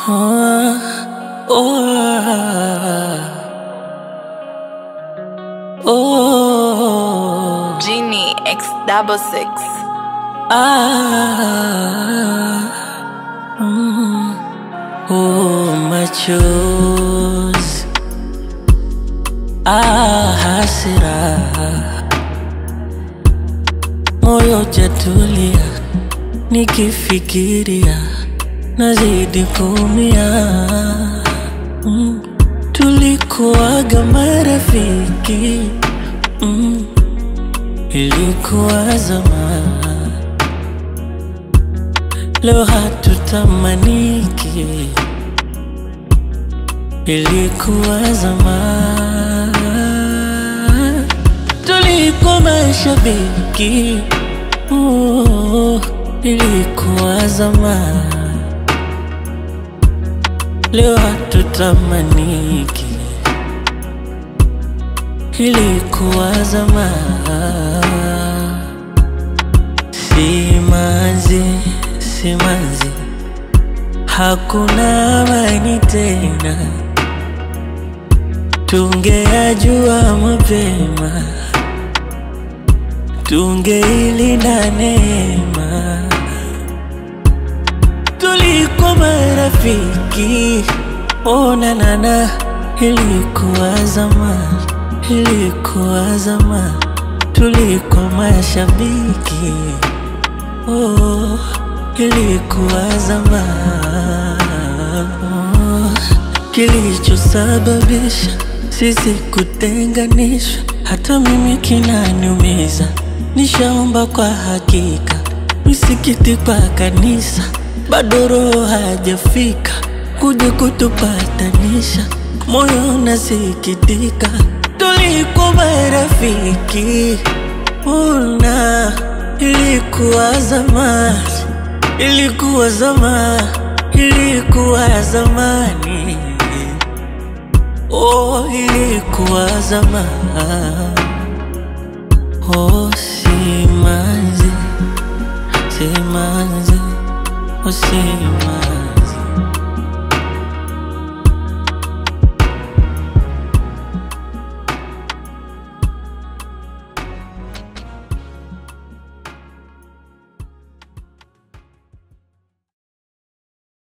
Oh, oh, oh, Genie X66. Machozi, hasira, moyo jatulia, nikifikiria nazidi kuumia. Tulikuwaga marafiki, ilikuwa zamani, leo hatutamaniki. Ilikuwa zamani, tulikuwa mashabiki. Ilikuwa zamani, leo hatutamaniki. Ilikuwa zamani. Simanzi, simanzi, hakuna amani tena. Tungeyajua mapema, tungeilinda neema. Tulikuwa marafiki, na ilikuwa zamani, ilikuwa zamani. Tulikuwa mashabiki, ilikuwa zamani. Kilichosababisha sisi kutenganishwa, hata mimi kinaniumiza. Nishaomba kwa hakika, misikiti kwa kanisa, bado roho hajafika kuja kutupatanisha. Moyo unasikitika, tulikuwa marafiki. Ilikuwa zamani, ilikuwa zamani, ilikuwa zamani. Ilikuwa zamani. Simanzi, simanzi, simanzi.